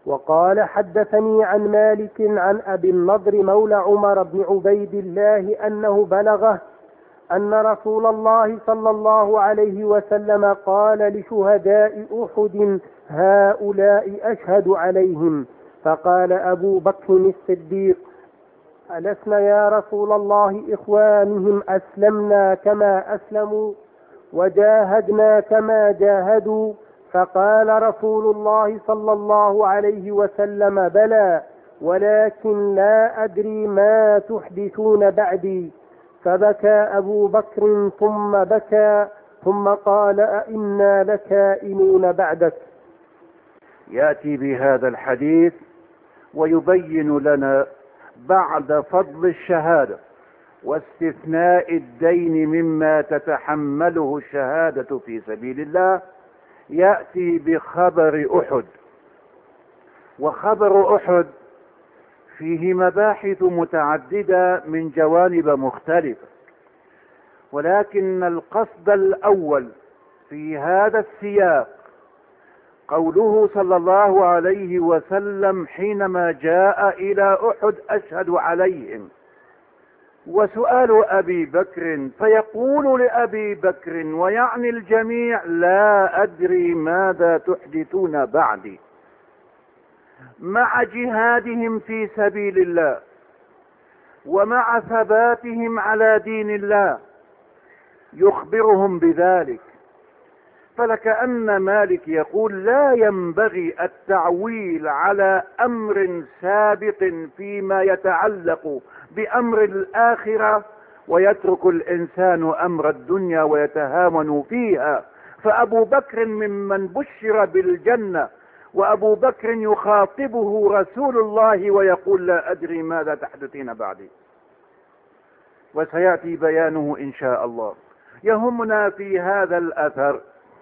وقال حدثني عن مالك عن أبي النضر مولى عمر بن عبيد الله أنه بلغه أن رسول الله صلى الله عليه وسلم قال لشهداء أحد هؤلاء أشهد عليهم. فقال أبو بكر الصديق ألسنا يا رسول الله إخوانهم أسلمنا كما أسلموا وجاهدنا كما جاهدوا؟ فقال رسول الله صلى الله عليه وسلم بلى ولكن لا أدري ما تحدثون بعدي. فبكى أبو بكر ثم بكى ثم قال أئنا لكائنون بعدك. يأتي بهذا الحديث ويبين لنا بعد فضل الشهادة واستثناء الدين مما تتحمله الشهادة في سبيل الله، يأتي بخبر أحد. وخبر أحد فيه مباحث متعددة من جوانب مختلفة، ولكن القصد الأول في هذا السياق قوله صلى الله عليه وسلم حينما جاء إلى أحد أشهد عليهم، وسؤال أبي بكر، فيقول لأبي بكر ويعني الجميع لا أدري ماذا تحدثون بعدي، مع جهادهم في سبيل الله ومع ثباتهم على دين الله يخبرهم بذلك. فلكأن مالك يقول لا ينبغي التعويل على أمر سابق فيما يتعلق بأمر الآخرة ويترك الإنسان أمر الدنيا ويتهاون فيها. فأبو بكر ممن بشر بالجنة، وأبو بكر يخاطبه رسول الله ويقول لا أدري ماذا تحدثين بعدي، وسيأتي بيانه إن شاء الله. يهمنا في هذا الأثر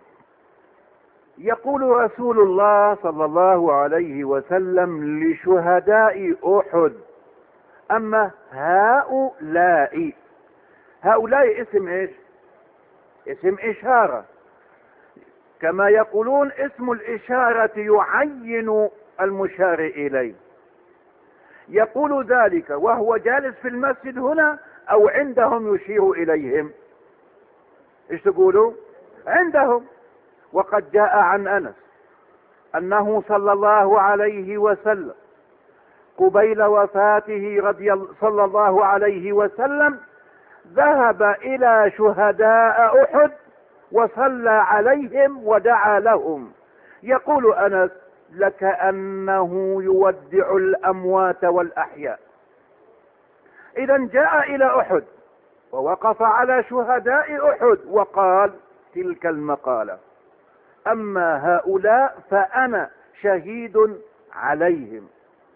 يقول رسول الله صلى الله عليه وسلم لشهداء أحد أما هؤلاء. هؤلاء اسم ايش؟ اسم إشارة، كما يقولون اسم الإشارة يعين المشار إليه. يقول ذلك وهو جالس في المسجد هنا أو عندهم يشير إليهم؟ ايش تقولوا؟ عندهم. وقد جاء عن أنس أنه صلى الله عليه وسلم قبيل وفاته صلى الله عليه وسلم ذهب إلى شهداء أحد وصلى عليهم ودعا لهم. يقول أنس لكأنه يودع الأموات والأحياء. إذا جاء إلى أحد ووقف على شهداء أحد وقال تلك المقالة أما هؤلاء فأنا شهيد عليهم.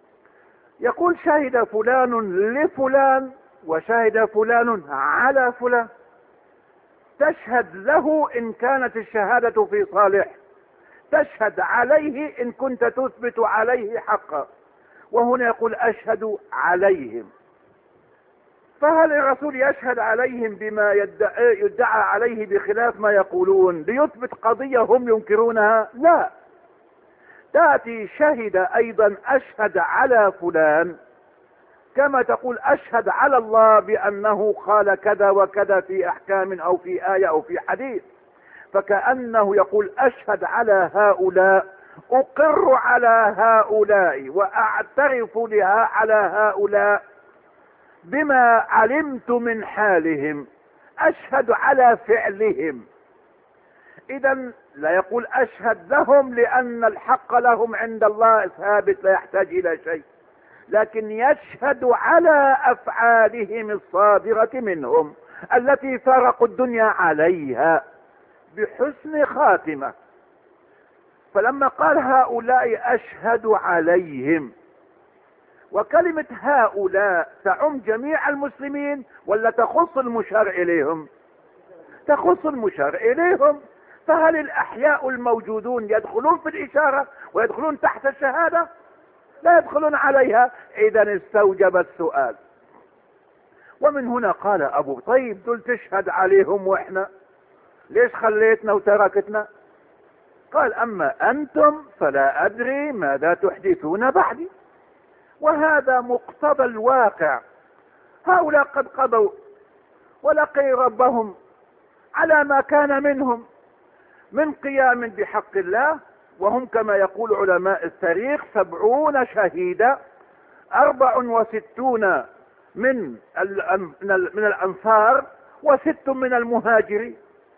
يقول شهد فلان لفلان وشهد فلان على فلان، تشهد له إن كانت الشهادة في صالح، تشهد عليه إن كنت تثبت عليه حقا. وهنا يقول أشهد عليهم. فهل الرسول يشهد عليهم بما يدعى عليه بخلاف ما يقولون ليثبت قضية هم ينكرونها؟ لا، تأتي شهد أيضا أشهد على فلان كما تقول أشهد على الله بأنه قال كذا وكذا في أحكام أو في آية أو في حديث. فكأنه يقول أشهد على هؤلاء، أقر على هؤلاء وأعترف على هؤلاء بما علمت من حالهم، أشهد على فعلهم. إذا لا يقول أشهد لهم لأن الحق لهم عند الله ثابت لا يحتاج إلى شيء، لكن يشهد على أفعالهم الصادرة منهم التي فارقوا الدنيا عليها بحسن خاتمة. فلما قال هؤلاء أشهد عليهم، وكلمة هؤلاء تعم جميع المسلمين ولا تخص المشار إليهم؟ تخص المشار إليهم. فهل الأحياء الموجودون يدخلون في الإشارة ويدخلون تحت الشهادة؟ لا يدخلون عليها. إذا استوجب السؤال. ومن هنا قال أبو طيب دول تشهد عليهم وإحنا ليش خليتنا وتركتنا؟ قال أما أنتم فلا أدري ماذا تحدثون بعدي. وهذا مقتضى الواقع. هؤلاء قد قضوا ولقوا ربهم على ما كان منهم من قيام بحق الله، وهم كما يقول علماء التاريخ 70 شهيدا، 64 من الأنصار و6 من المهاجرين.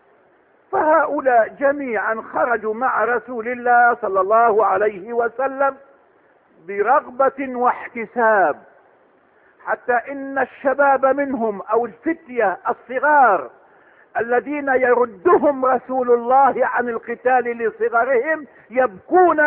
فهؤلاء جميعا خرجوا مع رسول الله صلى الله عليه وسلم برغبة واحتساب، حتى إن الشباب منهم أو الفتية الصغار الذين يردهم رسول الله عن القتال لصغرهم يبكون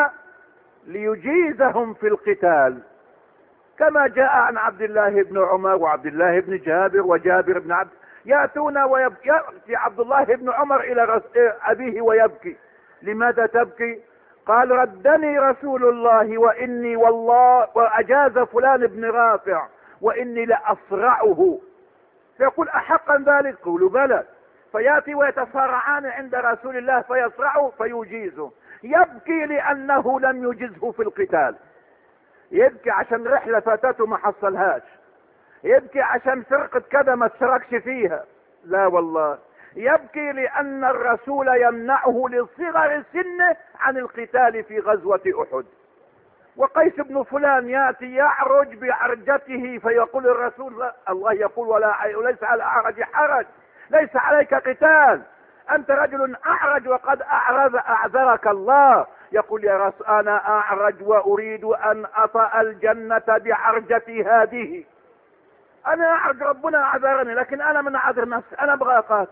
ليجيزهم في القتال، كما جاء عن عبد الله بن عمر وعبد الله بن جابر وجابر بن عبد يأتون يأتي عبد الله بن عمر إلى أبيه ويبكي. لماذا تبكي؟ قال ردني رسول الله وإني والله وأجاز فلان بن رافع وإني لأصرعه. فيقول أحقا ذلك؟ قولوا بلى. فيأتي ويتصارعان عند رسول الله فيصرعه فيجيزه. يبكي لأنه لم يجزه في القتال، يبكي عشان رحلة فاتته ما حصلهاش، يبكي عشان فرقة كذا ما اشتركش فيها، لا والله، يبكي لأن الرسول يمنعه لصغر سنه عن القتال في غزوة أحد. وقيس بن فلان يأتي يعرج بعرجته فيقول الرسول الله يقول وليس على الأعرج حرج، ليس عليك قتال، أنت رجل أعرج وقد أعذرك الله. يقول يا رسول أنا أعرج وأريد أن أطأ الجنة بعرجتي هذه، أنا أعرج ربنا أعذرني لكن أنا من أعذر نفسي، أنا أبغى أقاتل.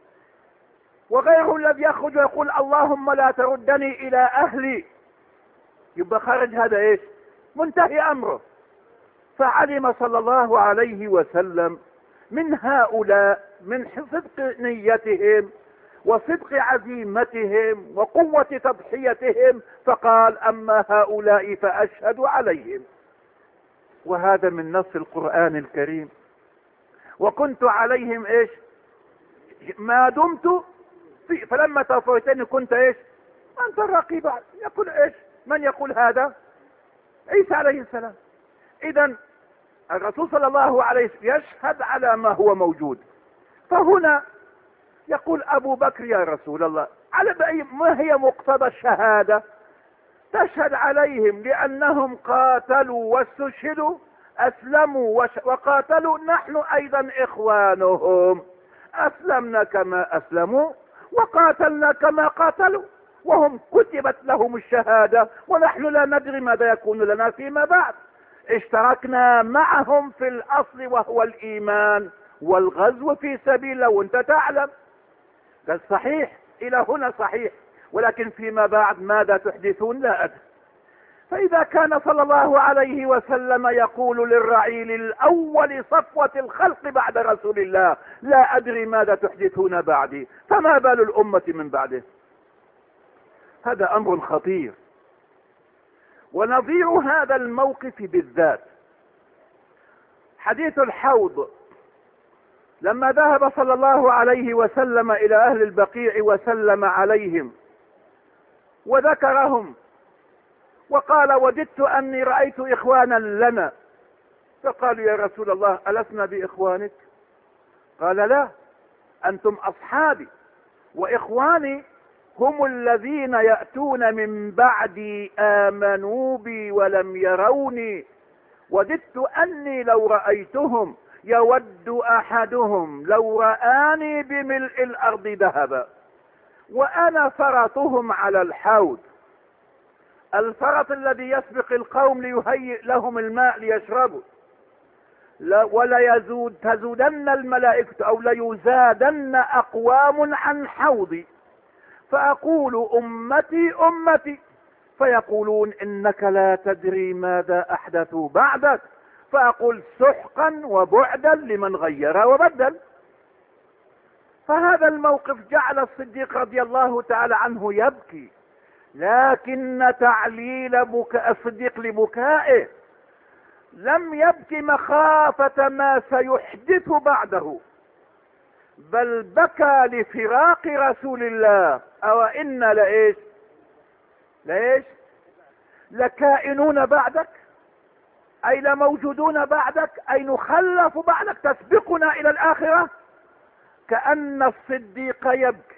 وغيره الذي يخرج ويقول اللهم لا تردني إلى أهلي، يبقى خرج هذا إيش؟ منتهي أمره. فعلم صلى الله عليه وسلم من هؤلاء من صدق نيتهم وصدق عزيمتهم وقوة تضحيتهم، فقال أما هؤلاء فأشهد عليهم. وهذا من نص القرآن الكريم. وكنت عليهم ايش ما دمت في، فلما توفيتني كنت ايش انت الرقيب. يقول ايش؟ من يقول هذا؟ عيسى عليه السلام. اذا الرسول صلى الله عليه وسلم يشهد على ما هو موجود. فهنا يقول ابو بكر يا رسول الله على ما هي مقتضى الشهادة؟ تشهد عليهم لأنهم قاتلوا واستشهدوا، أسلموا وقاتلوا، نحن أيضا إخوانهم، أسلمنا كما أسلموا وقاتلنا كما قاتلوا، وهم كتبت لهم الشهادة ونحن لا ندري ماذا يكون لنا فيما بعد. اشتركنا معهم في الأصل وهو الإيمان والغزو في سبيل الله، وانت تعلم. قال صحيح، إلى هنا صحيح، ولكن فيما بعد ماذا تحدثون لا أدري. فإذا كان صلى الله عليه وسلم يقول للرعيل الأول صفوة الخلق بعد رسول الله لا أدري ماذا تحدثون بعدي، فما بال الأمة من بعده؟ هذا أمر خطير. ونظير هذا الموقف بالذات حديث الحوض، لما ذهب صلى الله عليه وسلم إلى أهل البقيع وسلم عليهم وذكرهم وقال وددت أني رأيت إخوانا لنا، فقالوا يا رسول الله ألسنا بإخوانك؟ قال لا، أنتم أصحابي، وإخواني هم الذين يأتون من بعدي آمنوا بي ولم يروني، وددت أني لو رأيتهم يود أحدهم لو رآني بملء الأرض ذهبا، وأنا فرطهم على الحوض، الفرط الذي يسبق القوم ليهيئ لهم الماء ليشربوا. ولا تزودن الملائكة أو ليزادن أقوام عن حوضي، فأقول أمتي أمتي، فيقولون إنك لا تدري ماذا أحدثوا بعدك، فأقول سحقا وبعدا لمن غير وبدل. فهذا الموقف جعل الصديق رضي الله تعالى عنه يبكي، لكن تعليل الصديق لبكائه لم يبكي مخافة ما سيحدث بعده، بل بكى لفراق رسول الله. أو إن لإيش ليش؟ لكائنون بعدك، اي لموجودون بعدك، اي نخلف بعدك، تسبقنا الى الاخرة. كأن الصديق يبكي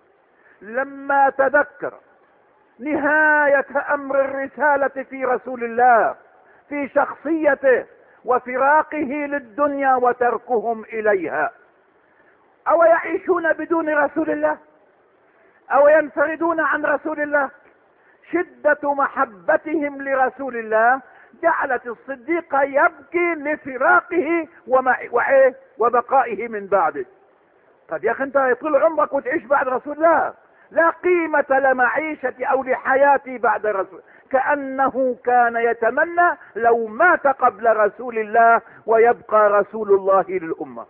لما تذكر نهاية امر الرسالة في رسول الله، في شخصيته وفراقه للدنيا وتركهم اليها. او يعيشون بدون رسول الله، او ينفردون عن رسول الله. شدة محبتهم لرسول الله جعلت الصديق يبكي لفراقه وبقائه من بعده. طب يا اخي انت يطول عمرك وتعيش بعد رسول الله، لا قيمة لمعيشتي او لحياتي بعد رسول. كأنه كان يتمنى لو مات قبل رسول الله ويبقى رسول الله للأمة.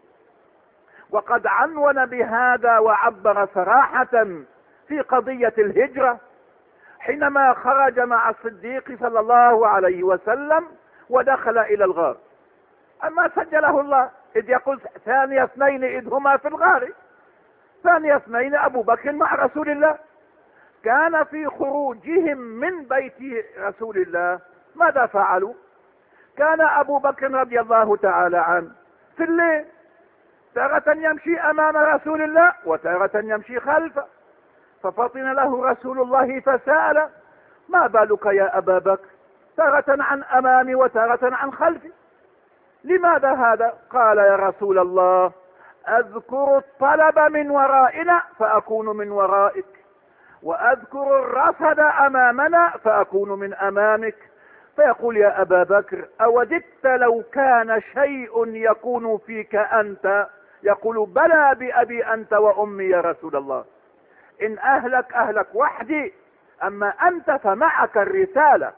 وقد عنون بهذا وعبر صراحة في قضية الهجرة حينما خرج مع الصديق صلى الله عليه وسلم ودخل الى الغار. اما سجله الله اذ يقول ثاني اثنين اذ هما في الغار. ثاني اثنين ابو بكر مع رسول الله. كان في خروجهم من بيت رسول الله ماذا فعلوا؟ كان ابو بكر رضي الله تعالى عنه في الليل تارة يمشي امام رسول الله وتارة يمشي خلفه، ففطن له رسول الله فسأل: ما بالك يا ابا بكر تارة عن امامي وتارة عن خلفي؟ لماذا هذا؟ قال: يا رسول الله اذكر الطلب من ورائنا فاكون من ورائك، واذكر الرصد امامنا فاكون من امامك. فيقول: يا ابا بكر اوددت لو كان شيء يكون فيك انت؟ يقول: بلى بابي انت وامي يا رسول الله، ان اهلك وحدي، اما انت فمعك الرسالة.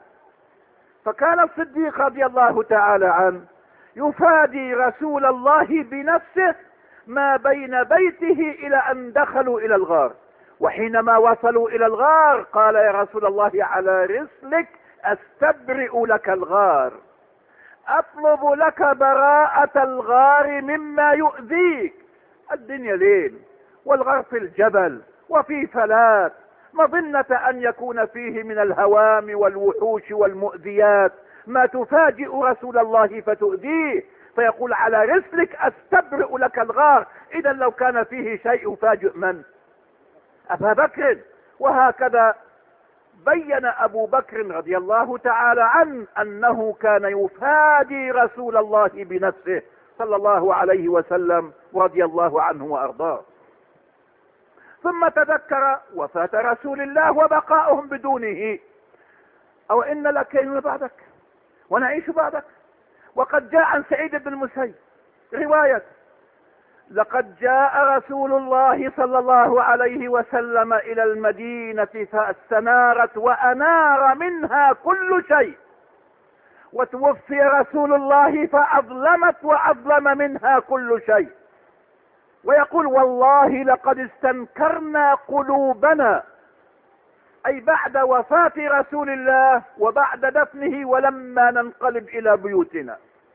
فكان الصديق رضي الله تعالى عنه يفادي رسول الله بنفسه ما بين بيته الى ان دخلوا الى الغار. وحينما وصلوا الى الغار قال: يا رسول الله على رسلك استبرئ لك الغار، اطلب لك براءة الغار مما يؤذيك. الدنيا ليل والغار في الجبل وفي فلات، مظنة ان يكون فيه من الهوام والوحوش والمؤذيات ما تفاجئ رسول الله فتؤذيه. فيقول: على رسلك استبرئ لك الغار. اذا لو كان فيه شيء يفاجئ من؟ ابا بكر. وهكذا بين ابو بكر رضي الله تعالى عنه انه كان يفادي رسول الله بنفسه صلى الله عليه وسلم ورضي الله عنه وارضاه. ثم تذكر وفاة رسول الله وبقاؤهم بدونه. او ان لكينون بعدك ونعيش بعدك. وقد جاء عن سعيد بن المسيب رواية: لقد جاء رسول الله صلى الله عليه وسلم الى المدينة فاستنارت وانار منها كل شيء، وتوفي رسول الله فاظلمت واظلم منها كل شيء. ويقول: والله لقد استنكرنا قلوبنا، اي بعد وفاة رسول الله وبعد دفنه ولما ننقلب الى بيوتنا.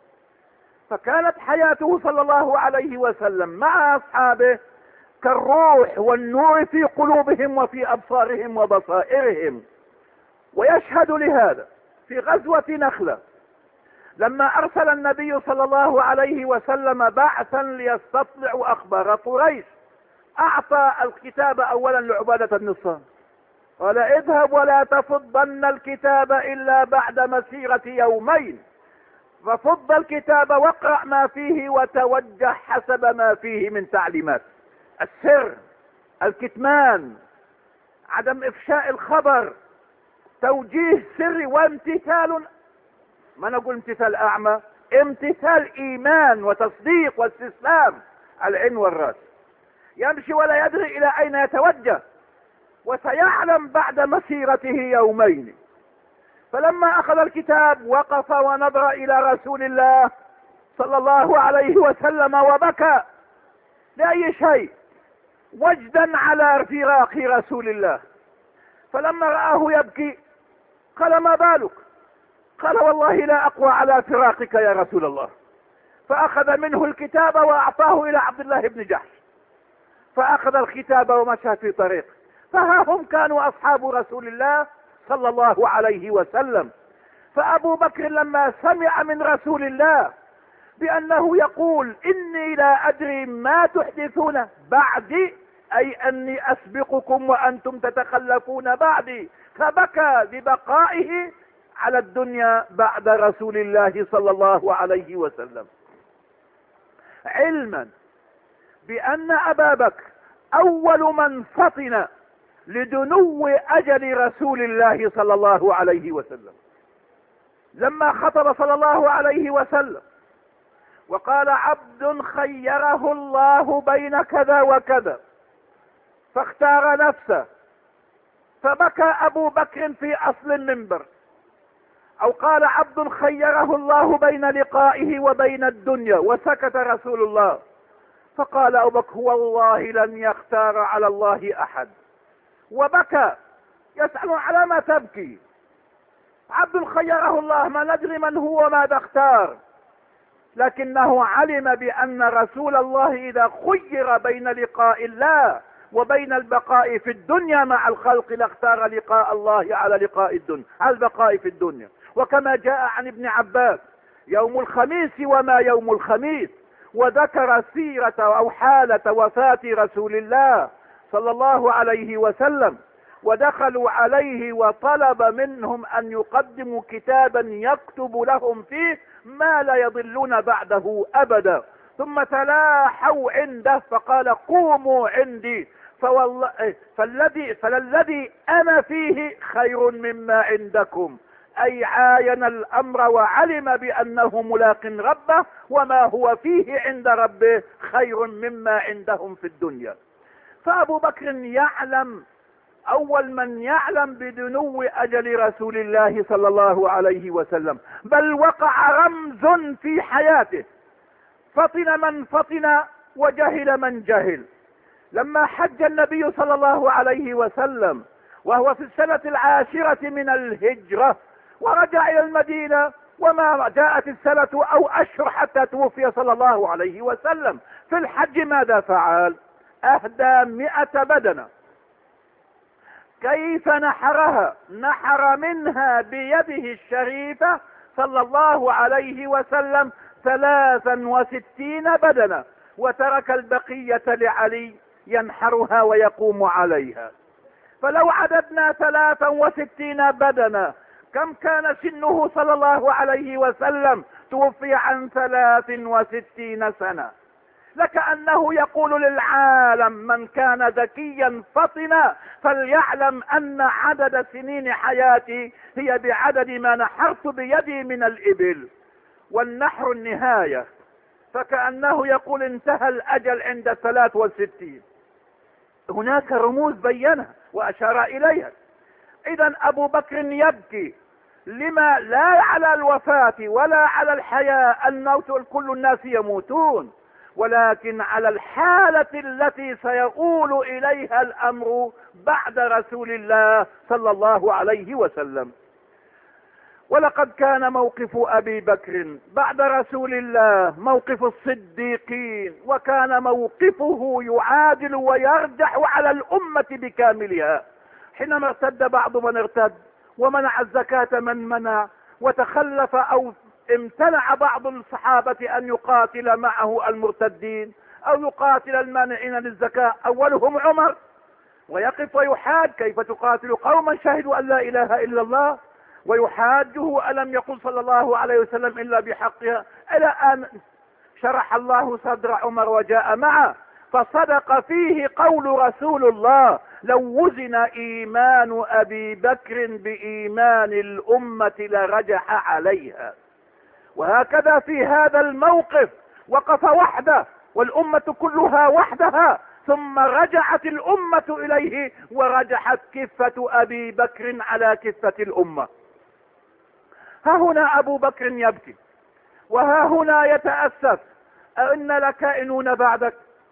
فكانت حياته صلى الله عليه وسلم مع اصحابه كالروح والنور في قلوبهم وفي ابصارهم وبصائرهم. ويشهد لهذا في غزوة نخلة لما ارسل النبي صلى الله عليه وسلم بعثا ليستطلعوا اخبار قريش، اعطى الكتاب اولا لعبادة بن الصامت، قال: اذهب ولا تفضن الكتاب الا بعد مسيرة يومين، ففض الكتاب واقرأ ما فيه وتوجه حسب ما فيه من تعليمات. السر، الكتمان، عدم افشاء الخبر، توجيه سري وامتثال، ما نقول امتثال اعمى، امتثال ايمان وتصديق واستسلام، العين والراس. يمشي ولا يدري الى اين يتوجه، وسيعلم بعد مسيرته يومين. فلما اخذ الكتاب وقف ونظر الى رسول الله صلى الله عليه وسلم وبكى لأي شيء، وجدا على فراق رسول الله. فلما رآه يبكي قال: ما بالك؟ قال: والله لا اقوى على فراقك يا رسول الله. فاخذ منه الكتاب واعطاه الى عبد الله بن جحش، فاخذ الكتاب ومشى في طريق. فها هم كانوا اصحاب رسول الله صلى الله عليه وسلم. فابو بكر لما سمع من رسول الله بانه يقول اني لا ادري ما تحدثون بعدي، اي اني اسبقكم وانتم تتخلفون بعدي، فبكى ببقائه على الدنيا بعد رسول الله صلى الله عليه وسلم، علما بان ابا بكر اول من فطن لدنو اجل رسول الله صلى الله عليه وسلم. لما خطب صلى الله عليه وسلم وقال عبد خيره الله بين كذا وكذا فاختار نفسه، فبكى ابو بكر في اصل المنبر. او قال عبد خيره الله بين لقائه وبين الدنيا، وسكت رسول الله، فقال ابو بكر والله لن يختار على الله احد، وبكى يسأل على ما تبكي؟ عبد خيره الله، ما ندري من هو ماذا اختار، لكنه علم بان رسول الله اذا خير بين لقاء الله وبين البقاء في الدنيا مع الخلق لاختار لقاء الله على لقاء الدنيا، على البقاء في الدنيا. وكما جاء عن ابن عباس يوم الخميس وما يوم الخميس، وذكر سيرة او حالة وفاة رسول الله صلى الله عليه وسلم، ودخلوا عليه وطلب منهم ان يقدموا كتابا يكتب لهم فيه ما لا يضلون بعده ابدا، ثم تلاحوا عنده فقال قوموا عندي فالذي انا فيه خير مما عندكم، اي عاين الامر وعلم بانه ملاق ربه، وما هو فيه عند ربه خير مما عندهم في الدنيا. فابو بكر يعلم، اول من يعلم بدنو اجل رسول الله صلى الله عليه وسلم، بل وقع رمز في حياته، فطن من فطن وجهل من جهل. لما حج النبي صلى الله عليه وسلم وهو في السنة 10 من الهجرة، ورجع الى المدينة وما جاءت السنة او اشهر حتى توفي صلى الله عليه وسلم، في الحج ماذا فعل؟ اهدى 100 بدنة. كيف نحرها؟ نحر منها بيده الشريفة صلى الله عليه وسلم 63 بدنة، وترك البقية لعلي ينحرها ويقوم عليها. فلو عددنا 63 بدنة، كم كان سنه صلى الله عليه وسلم؟ توفي عن 63 سنة. لكأنه يقول للعالم من كان ذكيا فطنا فليعلم ان عدد سنين حياتي هي بعدد ما نحرت بيدي من الابل، والنحر النهاية. فكأنه يقول انتهى الاجل عند 63. هناك رموز بينها واشار اليها. اذا ابو بكر يبكي لما لا على الوفاة ولا على الحياة، الموت كل الناس يموتون، ولكن على الحالة التي سيؤول اليها الامر بعد رسول الله صلى الله عليه وسلم. ولقد كان موقف ابي بكر بعد رسول الله موقف الصديقين، وكان موقفه يعادل ويرجح على الامة بكاملها. حينما ارتد بعض من ارتد، ومنع الزكاة من منع، وتخلف او امتنع بعض الصحابة ان يقاتل معه المرتدين او يقاتل المانعين للزكاة، اولهم عمر، ويقف ويحاج كيف تقاتل قوما شهدوا ان لا اله الا الله، ويحاجه الم يقل صلى الله عليه وسلم الا بحقها، الى ان شرح الله صدر عمر وجاء معه، فصدق فيه قول رسول الله لو وزن ايمان ابي بكر بايمان الامة لرجح عليها. وهكذا في هذا الموقف وقف وحده والامة كلها وحدها، ثم رجعت الامة اليه ورجحت كفة ابي بكر على كفة الامة. ها هنا ابو بكر يبكي، وها هنا يتأسف، أئن لكائنون بعدك.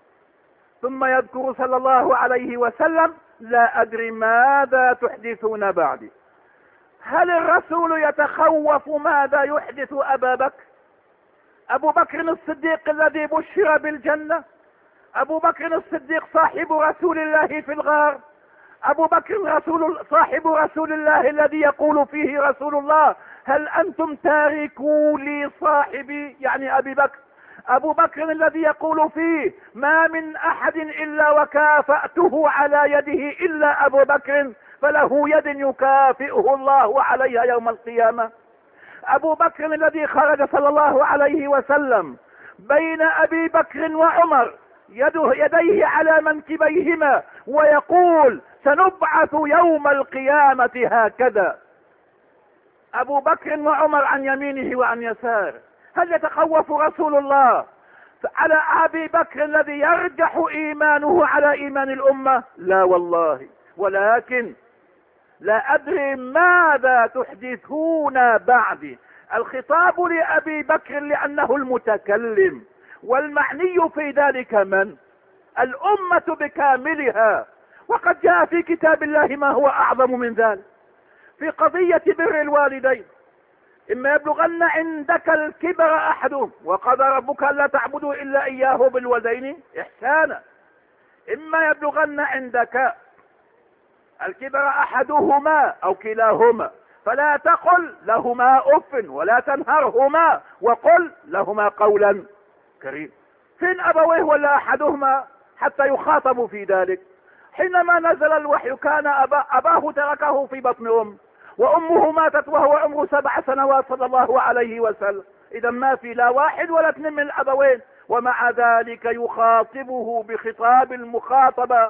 ثم يذكر صلى الله عليه وسلم لا ادري ماذا تحدثون بعدي. هل الرسول يتخوف ماذا يحدث ابا بكر؟ ابو بكر الصديق الذي بشر بالجنة، ابو بكر الصديق صاحب رسول الله في الغار، ابو بكر صاحب رسول الله الذي يقول فيه رسول الله: هل انتم تاركوا لي صاحبي، يعني ابي بكر. ابو بكر الذي يقول فيه: ما من احد الا وكافأته على يده الا ابو بكر، فله يد يكافئه الله عليها يوم القيامة. ابو بكر الذي خرج صلى الله عليه وسلم بين ابي بكر وعمر يديه على منكبيهما ويقول: سنبعث يوم القيامة هكذا. ابو بكر وعمر عن يمينه وعن يساره. هل يتخوف رسول الله على ابي بكر الذي يرجح ايمانه على ايمان الامة؟ لا والله. ولكن لا ادري ماذا تحدثون بعدي. الخطاب لابي بكر لانه المتكلم، والمعني في ذلك من؟ الامة بكاملها. وقد جاء في كتاب الله ما هو اعظم من ذلك في قضية بر الوالدين: اما يبلغن عندك الكبر احدهم، وقضى ربك الا تعبدوا الا اياه بالوالدين احسانا. اما يبلغن عندك الكبر احدهما او كلاهما فلا تقل لهما اف ولا تنهرهما وقل لهما قولا كريما. فين ابويه ولا احدهما حتى يخاطبوا في ذلك؟ حينما نزل الوحي كان اباه تركه في بطن امه، وامه ماتت وهو عمره 7 سنوات صلى الله عليه وسلم. اذا ما في لا واحد ولا اثنين من الابوين، ومع ذلك يخاطبه بخطاب المخاطبة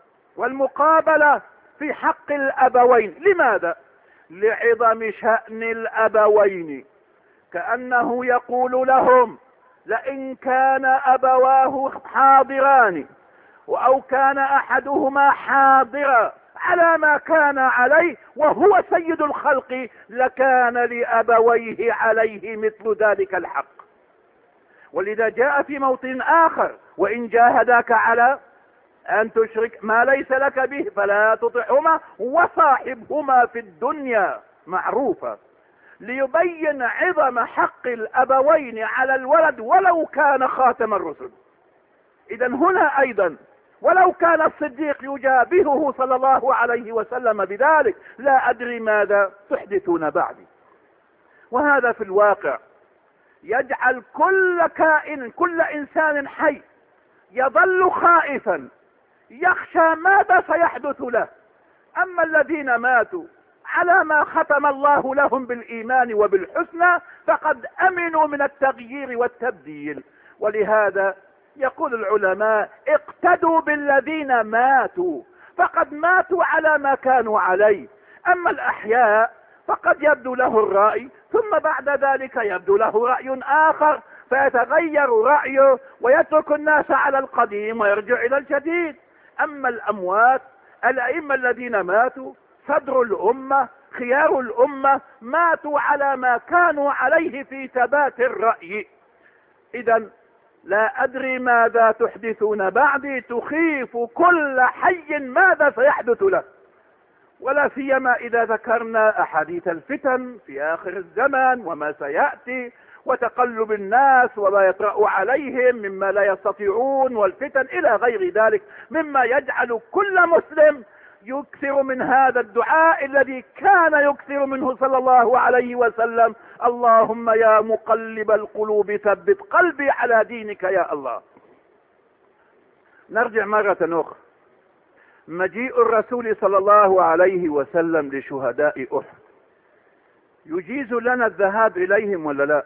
والمقابلة في حق الابوين. لماذا؟ لعظم شأن الابوين، كأنه يقول لهم: لئن كان ابواه حاضران او كان احدهما حاضرا على ما كان عليه وهو سيد الخلق لكان لابويه عليه مثل ذلك الحق. ولذا جاء في موطن اخر: وان جاهداك على ان تشرك ما ليس لك به فلا تطعهما وصاحبهما في الدنيا معروفا، ليبين عظم حق الابوين على الولد ولو كان خاتم الرسل. اذا هنا ايضا ولو كان الصديق يجابهه صلى الله عليه وسلم بذلك، لا ادري ماذا تحدثون بعدي. وهذا في الواقع يجعل كل كائن، كل انسان حي يظل خائفا يخشى ماذا سيحدث له. اما الذين ماتوا على ما ختم الله لهم بالايمان وبالحسنى فقد امنوا من التغيير والتبديل. ولهذا يقول العلماء: اقتدوا بالذين ماتوا، فقد ماتوا على ما كانوا عليه. اما الاحياء فقد يبدو له الرأي ثم بعد ذلك يبدو له رأي اخر فيتغير رأيه ويترك الناس على القديم ويرجع الى الجديد. اما الاموات الائمة الذين ماتوا صدر الامة خيار الامة ماتوا على ما كانوا عليه في ثبات الرأي. اذا لا ادري ماذا تحدثون بعدي، تخيف كل حي ماذا سيحدث له. ولا سيما اذا ذكرنا احاديث الفتن في اخر الزمن وما سيأتي وتقلب الناس وما يطرأ عليهم مما لا يستطيعون والفتن الى غير ذلك، مما يجعل كل مسلم يكثر من هذا الدعاء الذي كان يكثر منه صلى الله عليه وسلم: اللهم يا مقلب القلوب ثبت قلبي على دينك يا الله. نرجع مرة اخرى. مجيء الرسول صلى الله عليه وسلم لشهداء احد يجيز لنا الذهاب اليهم ولا لا؟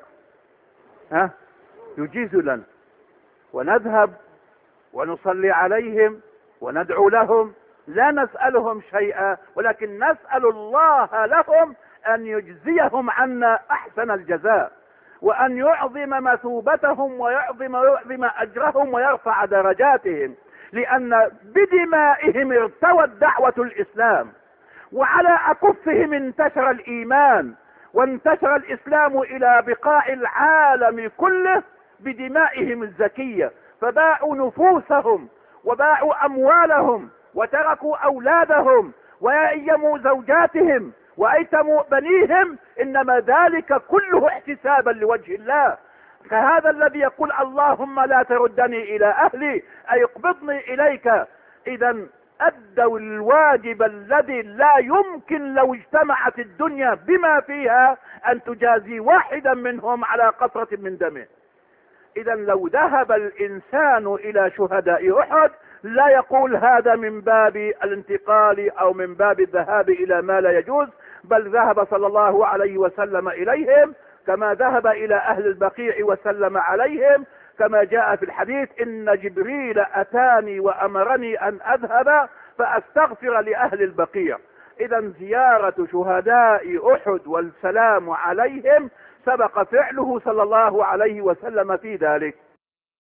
يجيز لنا، ونذهب ونصلي عليهم وندعو لهم، لا نسألهم شيئا، ولكن نسأل الله لهم ان يجزيهم عنا احسن الجزاء، وان يعظم مثوبتهم ويعظم اجرهم ويرفع درجاتهم، لان بدمائهم ارتوت دعوة الاسلام، وعلى اكفهم انتشر الايمان وانتشر الاسلام الى بقاع العالم كله بدمائهم الزكية، فباعوا نفوسهم وباعوا اموالهم وتركوا اولادهم وايموا زوجاتهم وايتموا بنيهم، انما ذلك كله احتسابا لوجه الله. كهذا الذي يقول: اللهم لا تردني الى اهلي، اي اقبضني اليك. اذا ادوا الواجب الذي لا يمكن لو اجتمعت الدنيا بما فيها ان تجازي واحدا منهم على قطرة من دمه. اذا لو ذهب الانسان الى شهداء احد لا يقول هذا من باب الانتقال او من باب الذهاب الى ما لا يجوز، بل ذهب صلى الله عليه وسلم اليهم كما ذهب الى اهل البقيع وسلم عليهم، كما جاء في الحديث ان جبريل اتاني وامرني ان اذهب فاستغفر لاهل البقيع. اذا زيارة شهداء احد والسلام عليهم سبق فعله صلى الله عليه وسلم في ذلك.